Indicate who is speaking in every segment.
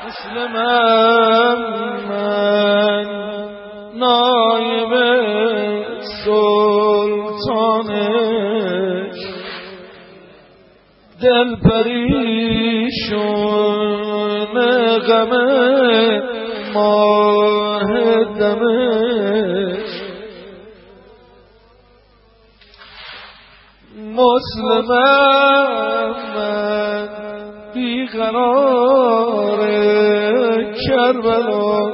Speaker 1: مسلمم من نایب سلطانش، دل پریشون غم ماه دمش. مسلمم من بیقرار کربلا،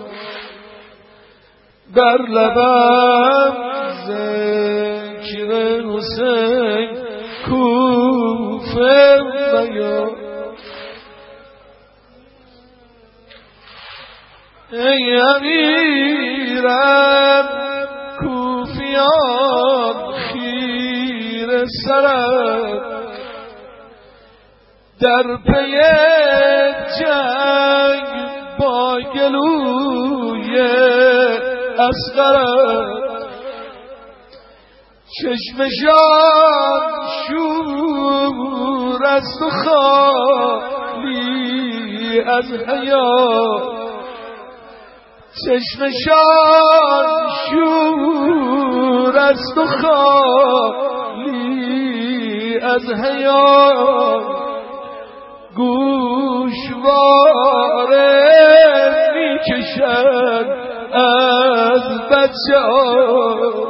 Speaker 1: بر لبم ذکر حسین کوفه بیا. ای امیرم کوفیان خیر سرم، در پی جنگ با گلوی اصغرم. چشمشان شور است و خالی از حیا، چشمشان شور است و خالی از حیا. گوشواره میکشد از بچه ها.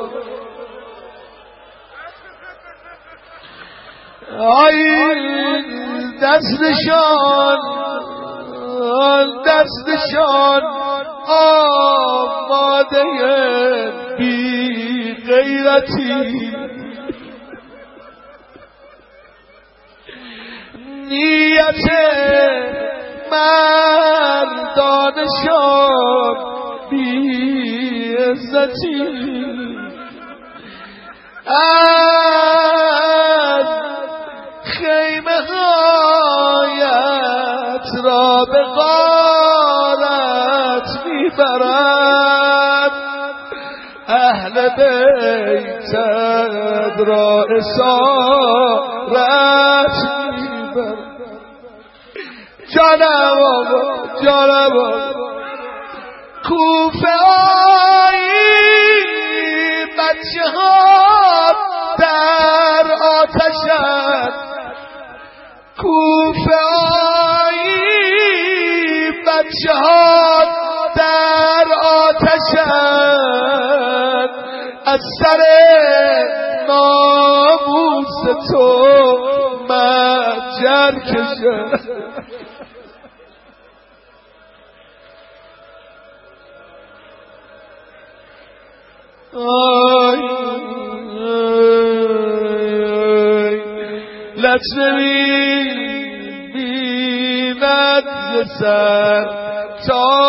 Speaker 1: آی دستشان آماده بی غیرتی، نیت مردانشان بی عزتی. از خیمه هایت را به غارت میبرد، اهل بیتت را اسارت میبرد. جانم آقا جانم آقا کوفه آیی، بچه ها در آتشند. کوفه آیی، بچه ها در آتشند. از سر ناموس تو مجر کشند. لطفی بیند سر تا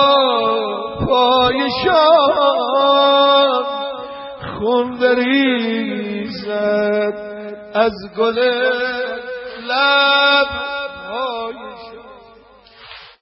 Speaker 1: پایشان، خون بریزد از گل لب